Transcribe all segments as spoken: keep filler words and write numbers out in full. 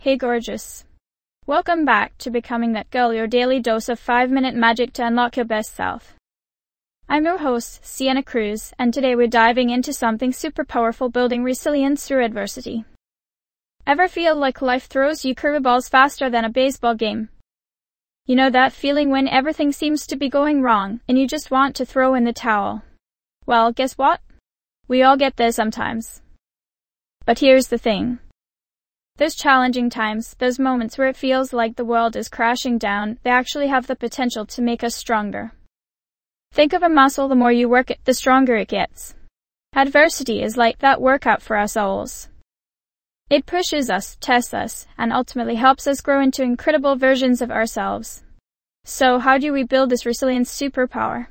Hey gorgeous. Welcome back to Becoming That Girl, your daily dose of five minute magic to unlock your best self. I'm your host, Sienna Cruz, and today we're diving into something super powerful, building resilience through adversity. Ever feel like life throws you curveballs faster than a baseball game? You know that feeling when everything seems to be going wrong, and you just want to throw in the towel? Well, guess what? We all get there sometimes. But here's the thing. Those challenging times, those moments where it feels like the world is crashing down, they actually have the potential to make us stronger. Think of a muscle, the more you work it, the stronger it gets. Adversity is like that workout for our souls. It pushes us, tests us, and ultimately helps us grow into incredible versions of ourselves. So how do we build this resilience superpower?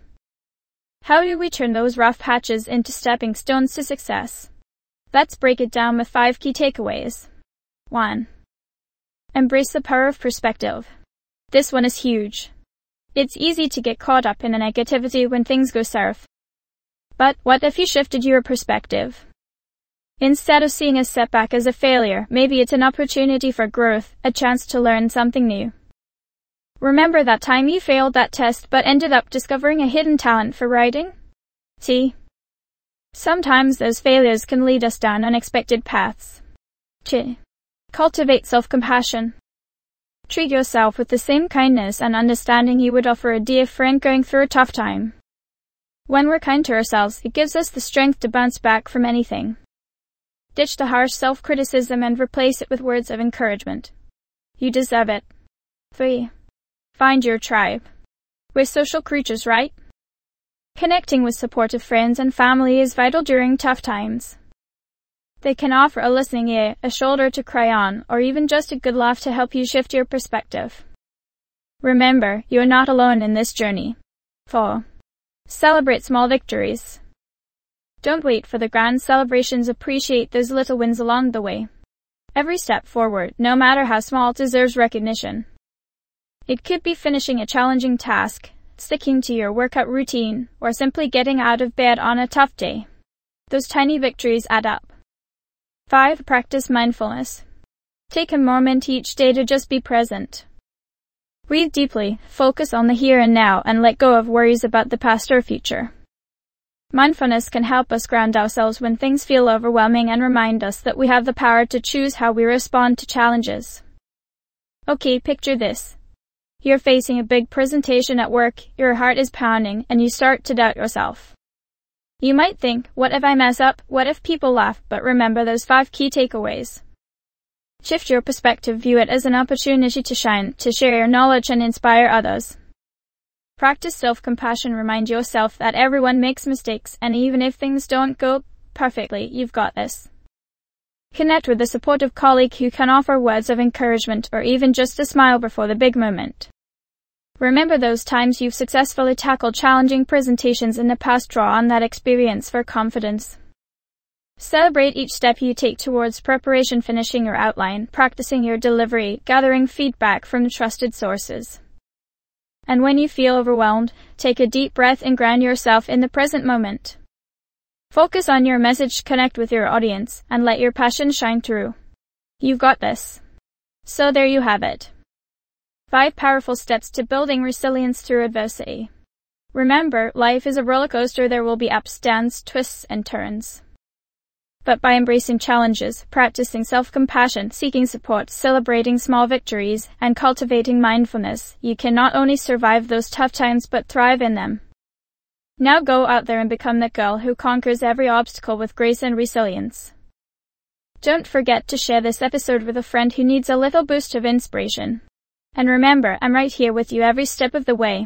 How do we turn those rough patches into stepping stones to success? Let's break it down with five key takeaways. one. Embrace the power of perspective. This one is huge. It's easy to get caught up in the negativity when things go south. But what if you shifted your perspective? Instead of seeing a setback as a failure, maybe it's an opportunity for growth, a chance to learn something new. Remember that time you failed that test but ended up discovering a hidden talent for writing? See? Sometimes those failures can lead us down unexpected paths. two. Cultivate self-compassion. Treat yourself with the same kindness and understanding you would offer a dear friend going through a tough time. When we're kind to ourselves, it gives us the strength to bounce back from anything. Ditch the harsh self-criticism and replace it with words of encouragement. You deserve it. three. Find your tribe. We're social creatures, right? Connecting with supportive friends and family is vital during tough times. They can offer a listening ear, a shoulder to cry on, or even just a good laugh to help you shift your perspective. Remember, you're not alone in this journey. four. Celebrate small victories. Don't wait for the grand celebrations, appreciate those little wins along the way. Every step forward, no matter how small, deserves recognition. It could be finishing a challenging task, sticking to your workout routine, or simply getting out of bed on a tough day. Those tiny victories add up. five. Practice mindfulness. Take a moment each day to just be present. Breathe deeply, focus on the here and now, and let go of worries about the past or future. Mindfulness can help us ground ourselves when things feel overwhelming and remind us that we have the power to choose how we respond to challenges. Okay, picture this. You're facing a big presentation at work, your heart is pounding, and you start to doubt yourself. You might think, what if I mess up? What if people laugh? But remember those five key takeaways. Shift your perspective, view it as an opportunity to shine, to share your knowledge and inspire others. Practice self-compassion, remind yourself that everyone makes mistakes, and even if things don't go perfectly, you've got this. Connect with a supportive colleague who can offer words of encouragement or even just a smile before the big moment. Remember those times you've successfully tackled challenging presentations in the past, draw on that experience for confidence. Celebrate each step you take towards preparation, finishing your outline, practicing your delivery, gathering feedback from trusted sources. And when you feel overwhelmed, take a deep breath and ground yourself in the present moment. Focus on your message, connect with your audience, and let your passion shine through. You've got this. So there you have it. Five powerful steps to building resilience through adversity. Remember, life is a roller coaster. There will be ups, downs, twists, and turns. But by embracing challenges, practicing self-compassion, seeking support, celebrating small victories, and cultivating mindfulness, you can not only survive those tough times but thrive in them. Now go out there and become the girl who conquers every obstacle with grace and resilience. Don't forget to share this episode with a friend who needs a little boost of inspiration. And remember, I'm right here with you every step of the way.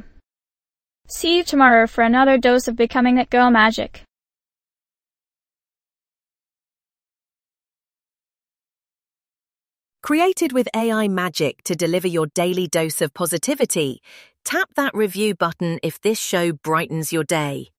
See you tomorrow for another dose of Becoming That Girl magic. Created with A I magic to deliver your daily dose of positivity, tap that review button if this show brightens your day.